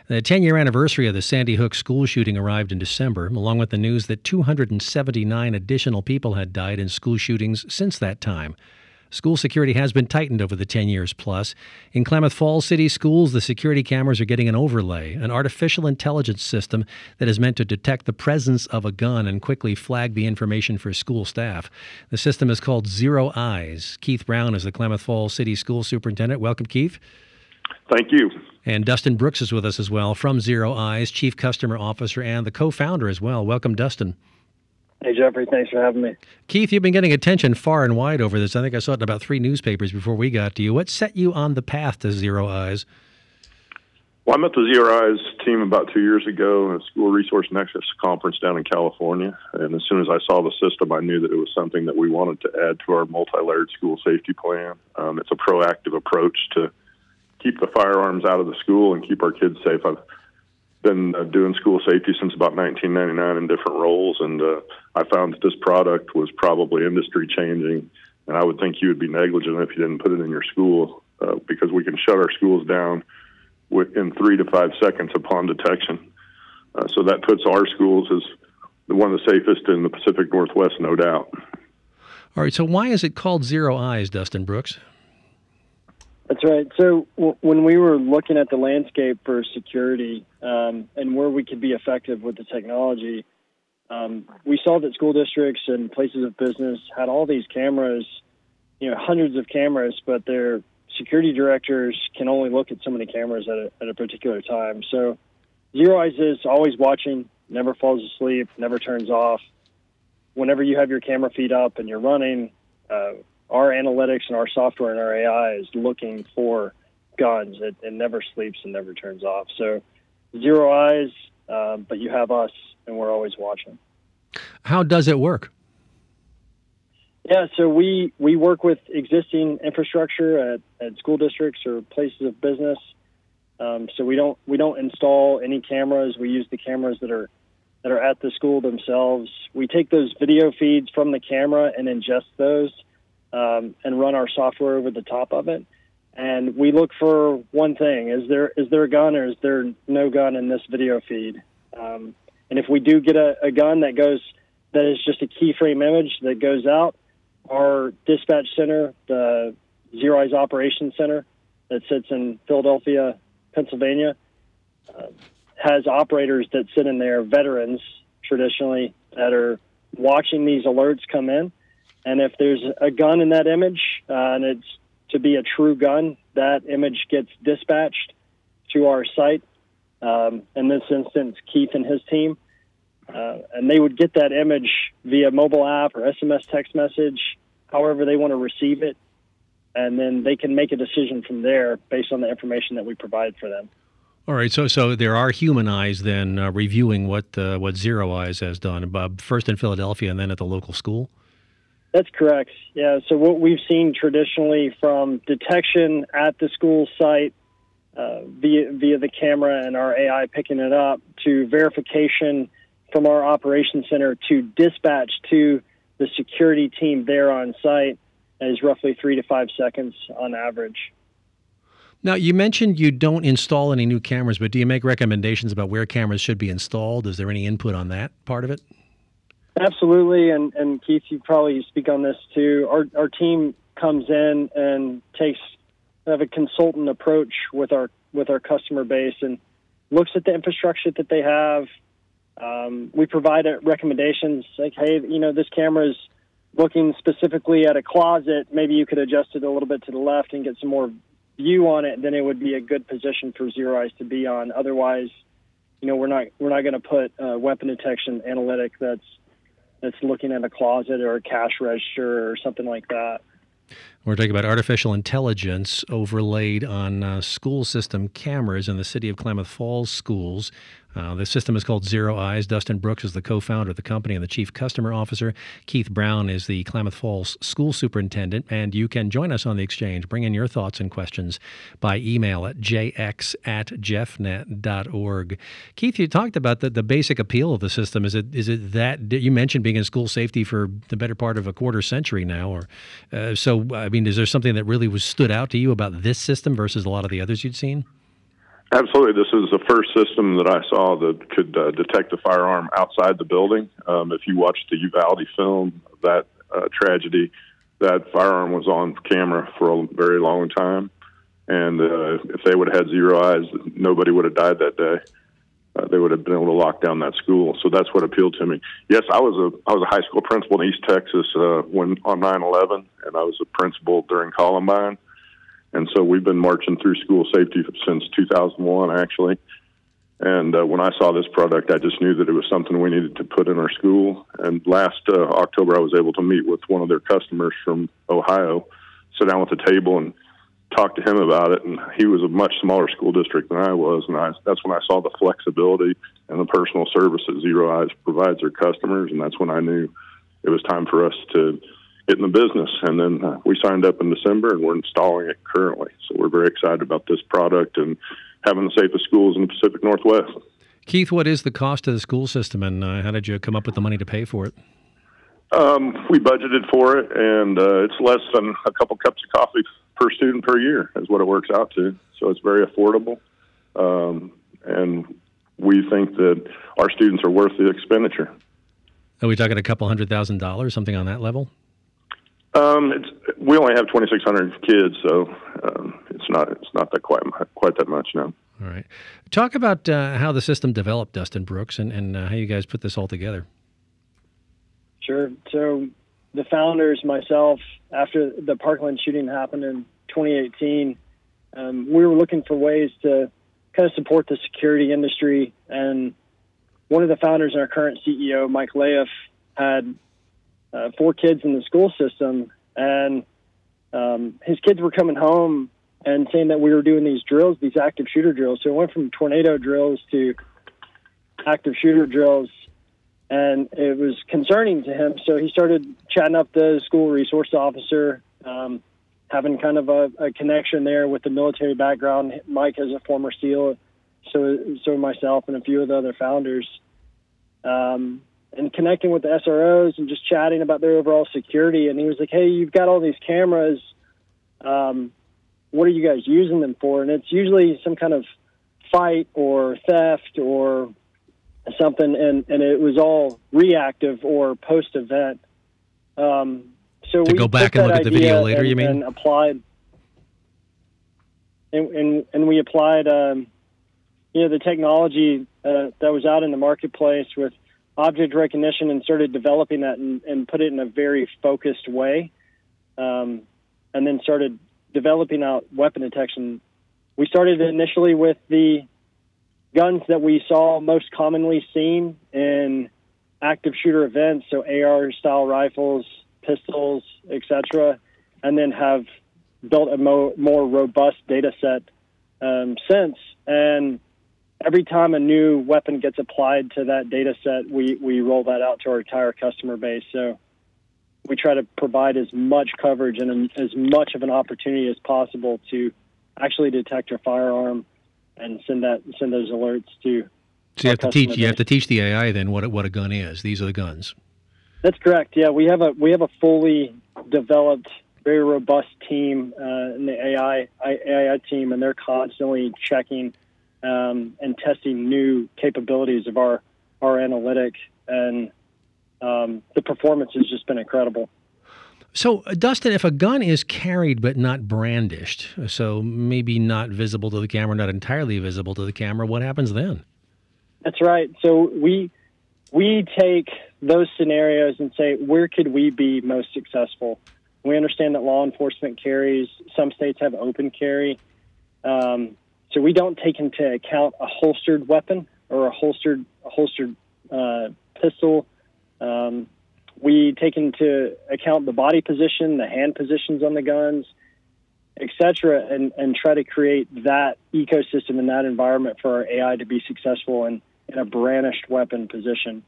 The 10-year anniversary of the Sandy Hook school shooting arrived in December, along with the news that 279 additional people had died in school shootings since that time. School security has been tightened over the 10 years plus. In Klamath Falls City Schools, the security cameras are getting an overlay, an artificial intelligence system that is meant to detect the presence of a gun and quickly flag the information for school staff. The system is called Zero Eyes. Keith Brown is the Klamath Falls City School Superintendent. Welcome, Keith. Thank you. And Dustin Brooks is with us as well from Zero Eyes, Chief Customer Officer and the co-founder as well. Welcome, Dustin. Hey, Jeffrey. Thanks for having me. Keith, you've been getting attention far and wide over this. I think I saw it in about 3 newspapers before we got to you. What set you on the path to Zero Eyes? Well, I met the Zero Eyes team about 2 years ago at a School Resource Nexus conference down in California. And as soon as I saw the system, I knew that it was something that we wanted to add to our multi-layered school safety plan. It's a proactive approach to keep the firearms out of the school and keep our kids safe. I've been doing school safety since about 1999 in different roles, and I found that this product was probably industry changing, and I would think you would be negligent if you didn't put it in your school, because we can shut our schools down in 3 to 5 seconds upon detection. So that puts our schools as one of the safest in the Pacific Northwest, no doubt. All right, so why is it called Zero Eyes, Dustin Brooks? That's right. So when we were looking at the landscape for security and where we could be effective with the technology, we saw that school districts and places of business had all these cameras, hundreds of cameras, but their security directors can only look at so many cameras at a particular time. So Zero Eyes is always watching, never falls asleep, never turns off. Whenever you have your camera feed up and you're running, our analytics and our software and our AI is looking for guns. It never sleeps and never turns off. So Zero Eyes, but you have us, and we're always watching. How does it work? Yeah, so we work with existing infrastructure at school districts or places of business. So we don't install any cameras. We use the cameras that are at the school themselves. We take those video feeds from the camera and ingest those. And run our software over the top of it. And we look for one thing: is there a gun or is there no gun in this video feed? And if we do get a gun that is just a keyframe image that goes out, our dispatch center, the Zero Eyes Operations Center that sits in Philadelphia, Pennsylvania, has operators that sit in there, veterans traditionally, that are watching these alerts come in. And if there's a gun in that image, and it's to be a true gun, that image gets dispatched to our site. In this instance, Keith and his team. And they would get that image via mobile app or SMS text message, however they want to receive it. And then they can make a decision from there based on the information that we provide for them. All right, so there are human eyes then reviewing what Zero Eyes has done, first in Philadelphia and then at the local school? That's correct. Yeah. So what we've seen traditionally, from detection at the school site via the camera and our AI picking it up, to verification from our operations center to dispatch to the security team there on site, is roughly 3 to 5 seconds on average. Now, you mentioned you don't install any new cameras, but do you make recommendations about where cameras should be installed? Is there any input on that part of it? Absolutely, and Keith, you probably speak on this too. Our team comes in and takes a consultant approach with our customer base and looks at the infrastructure that they have. We provide recommendations like, hey, this camera is looking specifically at a closet. Maybe you could adjust it a little bit to the left and get some more view on it. Then it would be a good position for Zero Eyes to be on. Otherwise, we're not going to put weapon detection analytic that's looking at a closet or a cash register or something like that. We're talking about artificial intelligence overlaid on school system cameras in the city of Klamath Falls schools. The system is called Zero Eyes. Dustin Brooks is the co-founder of the company and the chief customer officer. Keith Brown is the Klamath Falls school superintendent. And you can join us on the exchange. Bring in your thoughts and questions by email at jx@jeffnet.org. Keith, you talked about the basic appeal of the system. Is it that you mentioned being in school safety for the better part of a quarter century now? Or is there something that really stood out to you about this system versus a lot of the others you'd seen? Absolutely. This is the first system that I saw that could detect a firearm outside the building. If you watch the Uvalde film of that tragedy, that firearm was on camera for a very long time. And if they would have had zero eyes, nobody would have died that day. They would have been able to lock down that school. So that's what appealed to me. Yes, I was a high school principal in East Texas when on 9/11, and I was a principal during Columbine. And so we've been marching through school safety since 2001, actually. And when I saw this product, I just knew that it was something we needed to put in our school. And last October, I was able to meet with one of their customers from Ohio, sit down with the table and talk to him about it. And he was a much smaller school district than I was. And that's when I saw the flexibility and the personal service that Zero Eyes provides their customers. And that's when I knew it was time for us to get in the business. And then we signed up in December, and we're installing it currently. So we're very excited about this product and having the safest schools in the Pacific Northwest. Keith, what is the cost of the school system, and how did you come up with the money to pay for it? We budgeted for it, and it's less than a couple cups of coffee per student per year is what it works out to. So it's very affordable, and we think that our students are worth the expenditure. Are we talking a couple $100,000, something on that level? We only have 2,600 kids, so it's not that quite that much now. All right. Talk about how the system developed, Dustin Brooks, and how you guys put this all together. Sure. So the founders, myself, after the Parkland shooting happened in 2018, we were looking for ways to kind of support the security industry. And one of the founders and our current CEO, Mike Laif, had 4 kids in the school system, and his kids were coming home and saying that we were doing these drills, these active shooter drills. So it went from tornado drills to active shooter drills, and it was concerning to him. So he started chatting up the school resource officer, having kind of a connection there with the military background. Mike is a former SEAL, so myself and a few of the other founders. And connecting with the SROs and just chatting about their overall security. And he was like, hey, you've got all these cameras. What are you guys using them for? And it's usually some kind of fight or theft or something. And it was all reactive or post-event. So to we go back and look at the video later, you mean? And applied. And we applied, the technology that was out in the marketplace with object recognition and started developing that and put it in a very focused way, and then started developing out weapon detection. We started initially with the guns that we saw most commonly seen in active shooter events, so AR-style rifles, pistols, etc., and then have built a more robust data set since. And every time a new weapon gets applied to that data set, we roll that out to our entire customer base. So we try to provide as much coverage and as much of an opportunity as possible to actually detect a firearm and send those alerts to. So you have to teach the AI then what a gun is. These are the guns. That's correct. Yeah, we have a fully developed, very robust team in the AI team, and they're constantly checking and testing new capabilities of our analytic, and the performance has just been incredible. So, Dustin, if a gun is carried but not brandished, so maybe not visible to the camera, not entirely visible to the camera, what happens then? That's right. So we take those scenarios and say, where could we be most successful? We understand that law enforcement carries. Some states have open carry. So we don't take into account a holstered weapon or a holstered pistol. We take into account the body position, the hand positions on the guns, etc., and try to create that ecosystem and that environment for our AI to be successful in a brandished weapon position.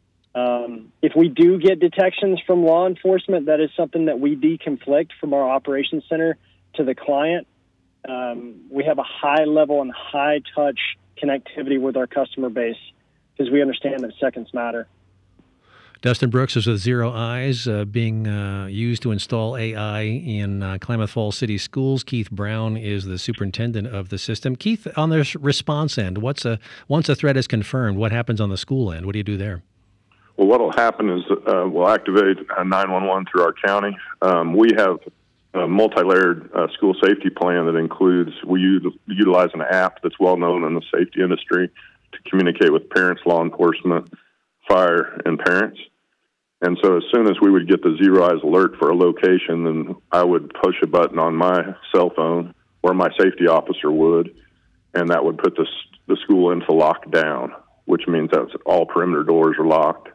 If we do get detections from law enforcement, that is something that we deconflict from our operations center to the client. We have a high level and high touch connectivity with our customer base because we understand that seconds matter. Dustin Brooks is with Zero Eyes, being used to install AI in Klamath Falls City Schools. Keith Brown is the superintendent of the system. Keith, on the response end, once a threat is confirmed, what happens on the school end? What do you do there? Well, what will happen is we'll activate 911 through our county. We have a multi-layered school safety plan that includes, we utilize an app that's well known in the safety industry to communicate with parents, law enforcement, fire, and parents. And so as soon as we would get the Zero Eyes alert for a location, then I would push a button on my cell phone, or my safety officer would, and that would put the school into lockdown, which means that all perimeter doors are locked,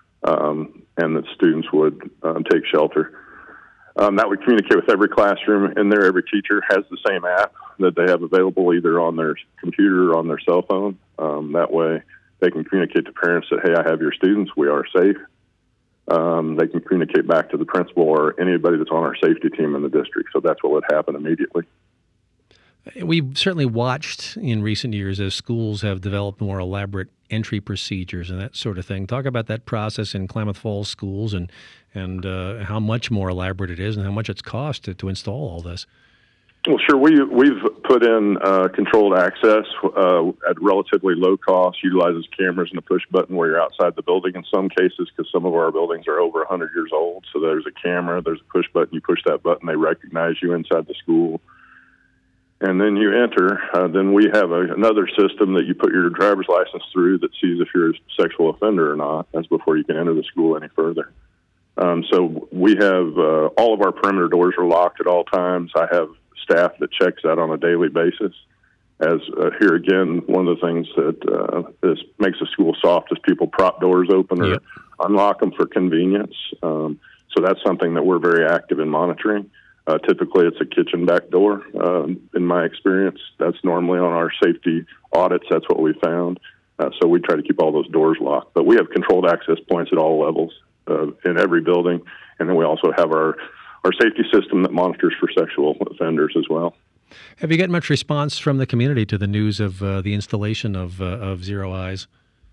and that students would take shelter. That would communicate with every classroom in there. Every teacher has the same app that they have available either on their computer or on their cell phone. That way they can communicate to parents that, hey, I have your students. We are safe. They can communicate back to the principal or anybody that's on our safety team in the district. So that's what would happen immediately. We've certainly watched in recent years as schools have developed more elaborate entry procedures and that sort of thing. Talk about that process in Klamath Falls schools and how much more elaborate it is and how much it's cost to install all this. Well, sure. We've put in controlled access at relatively low cost, utilizes cameras and a push button where you're outside the building in some cases, because some of our buildings are over 100 years old. So there's a camera, there's a push button, you push that button, they recognize you inside the school. And then you enter. Then we have another system that you put your driver's license through that sees if you're a sexual offender or not. That's before you can enter the school any further. So we have all of our perimeter doors are locked at all times. I have staff that checks that on a daily basis. As here again, one of the things that makes the school soft is people prop doors open or unlock them for convenience. So that's something that we're very active in monitoring. Typically, it's a kitchen back door. In my experience, that's normally on our safety audits. That's what we found. So we try to keep all those doors locked. But we have controlled access points at all levels in every building. And then we also have our safety system that monitors for sexual offenders as well. Have you got much response from the community to the news of the installation of Zero Eyes?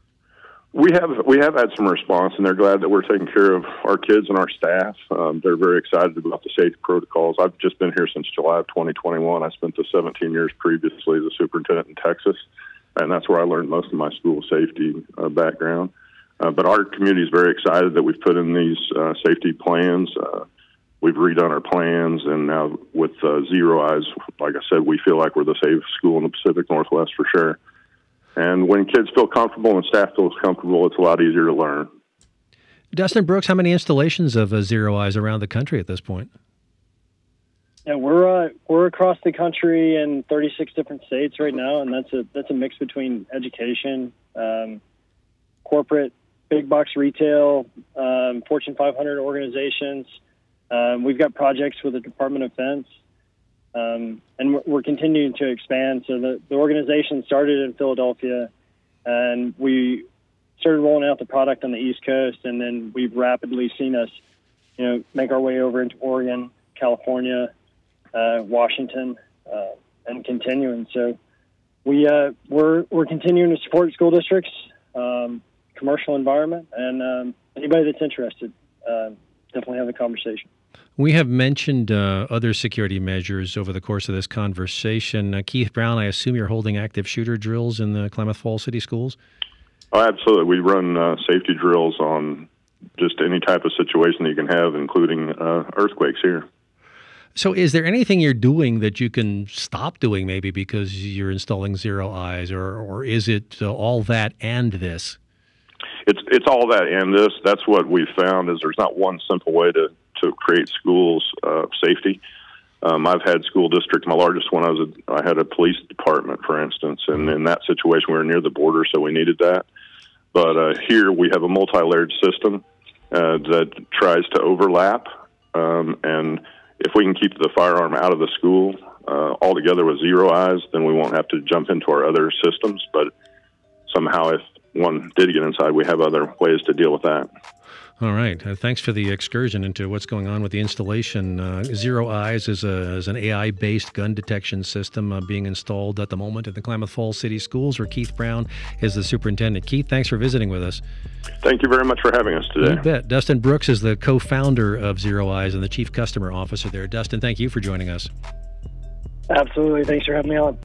We have had some response, and they're glad that we're taking care of our kids and our staff. They're very excited about the safety protocols. I've just been here since July of 2021. I spent the 17 years previously as a superintendent in Texas, and that's where I learned most of my school safety background. But our community is very excited that we've put in these safety plans. We've redone our plans, and now with Zero Eyes, like I said, we feel like we're the safest school in the Pacific Northwest for sure. And when kids feel comfortable and staff feels comfortable, it's a lot easier to learn. Dustin Brooks, how many installations of Zero Eyes around the country at this point? Yeah, we're across the country in 36 different states right now, and that's a mix between education, corporate, big box retail, Fortune 500 organizations. We've got projects with the Department of Defense. And we're continuing to expand. So the organization started in Philadelphia, and we started rolling out the product on the East Coast, and then we've rapidly seen us, make our way over into Oregon, California, Washington, and continuing. So we're continuing to support school districts, commercial environment, and anybody that's interested, definitely have a conversation. We have mentioned other security measures over the course of this conversation. Keith Brown, I assume you're holding active shooter drills in the Klamath Falls City Schools? Oh, absolutely. We run safety drills on just any type of situation that you can have, including earthquakes here. So is there anything you're doing that you can stop doing maybe because you're installing Zero Eyes, or is it all that and this? It's all that and this. That's what we've found is there's not one simple way to create schools safety. I've had school districts. My largest one, I had a police department, for instance, and in that situation, we were near the border, so we needed that. But here we have a multi-layered system that tries to overlap, and if we can keep the firearm out of the school altogether with Zero Eyes, then we won't have to jump into our other systems. But somehow, if one did get inside, we have other ways to deal with that. All right. Thanks for the excursion into what's going on with the installation. Zero Eyes is an AI-based gun detection system being installed at the moment at the Klamath Falls City Schools, where Keith Brown is the superintendent. Keith, thanks for visiting with us. Thank you very much for having us today. You bet. Dustin Brooks is the co-founder of Zero Eyes and the chief customer officer there. Dustin, thank you for joining us. Absolutely. Thanks for having me on.